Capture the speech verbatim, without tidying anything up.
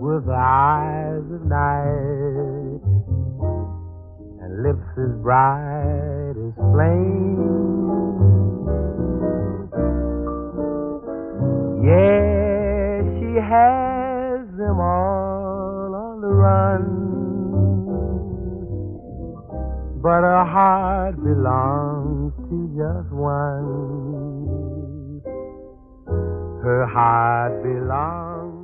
with eyes of night and lips as bright as flame. Yeah, she has them all on the run, but her heart belongs to just one. Her heart belongs